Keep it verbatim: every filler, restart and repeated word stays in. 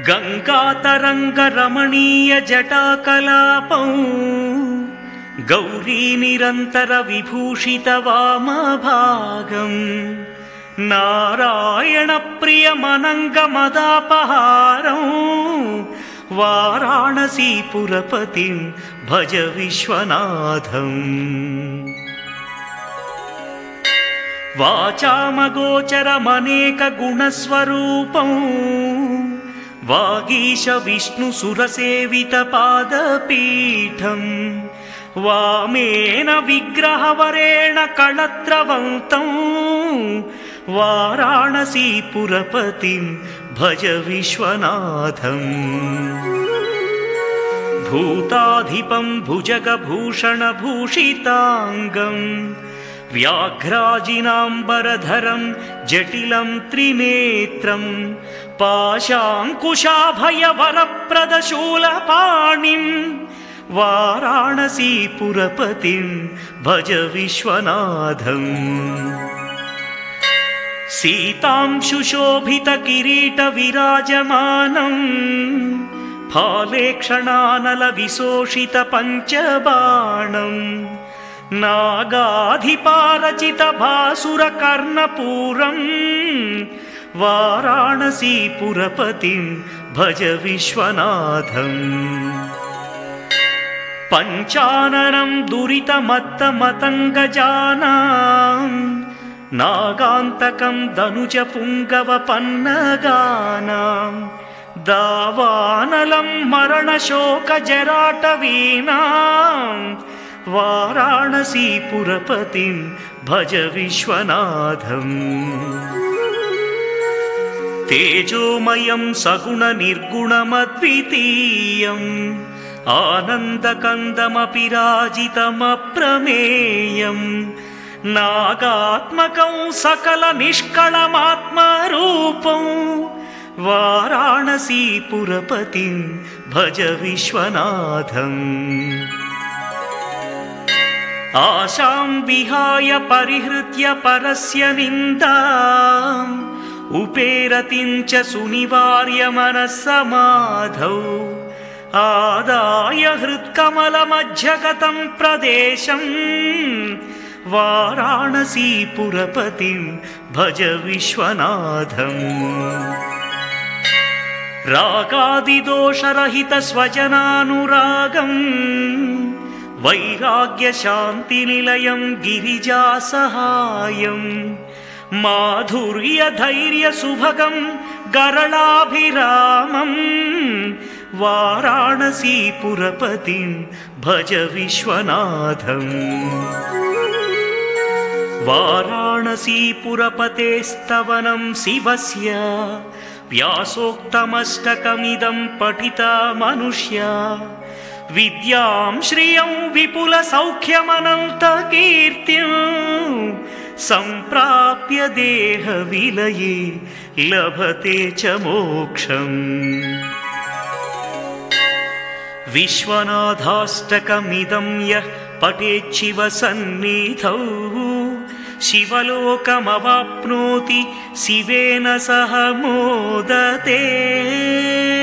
गङ्गातरङ्गरमणीयजटाकलापौ गौरीनिरन्तरविभूषितवामभागम् नारायणप्रियमनङ्गमदापहारौ वाराणसीपुरपतिं भज विश्वनाथम्। वाचामगोचरमनेकगुणस्वरूपौ वागीश विष्णुसुरसेवितपादपीठम् वामेन विग्रहवरेण कळत्रवन्तं वाराणसीपुरपतिं भज विश्वनाथम्। भूताधिपं भुजगभूषणभूषिताङ्गम् व्याघ्राजिनाम्बरधरं जटिलं त्रिनेत्रं पाशाङ्कुशाभयवरप्रदशूलपाणिं वाराणसीपुरपतिं भज विश्वनाथम्। सीतांशुशोभितकिरीटविराजमानं फालेक्षणानलविशोषितपञ्चबाणं नागाधिपारचितभासुरकर्णपूरं वाराणसीपुरपतिं भज विश्वनाथम्। पञ्चाननं दुरितमत्तमतङ्गजानां नागान्तकं दनुजपुङ्गवपन्नगानां दावानलं मरणशोकजराटवीनां वाराणसीपुरपतिं भज विश्वनाथम्। तेजोमयं सगुणनिर्गुणमद्वितीयम् आनन्दकन्दमपि राजितमप्रमेयम् नागात्मकं सकलनिष्कळमात्मरूपं वाराणसीपुरपतिं भज विश्वनाथम्। आशां विहाय परिहृत्य परस्य निन्दाम् उपेरतिं च सुनिवार्य मनस्समाधौ आदाय हृत्कमलमध्यगतं प्रदेशं वाराणसीपुरपतिं भज विश्वनाथम्। रागादिदोषरहितस्वजनानुरागम् वैराग्यशान्तिनिलयं गिरिजासहायम् माधुर्यधैर्यसुभगं गरलाभिरामम् वाराणसीपुरपतिं भज विश्वनाथम्। वाराणसीपुरपतेस्तवनं शिवस्य व्यासोक्तमष्टकमिदं पठिता मनुष्या विद्यां श्रियं विपुलसौख्यमनन्तकीर्तिं सम्प्राप्य देहविलये लभते च मोक्षम्। विश्वनाथाष्टकमिदं यः पठेच्छिव सन्निधौ शिवलोकमवाप्नोति शिवेन सह मोदते।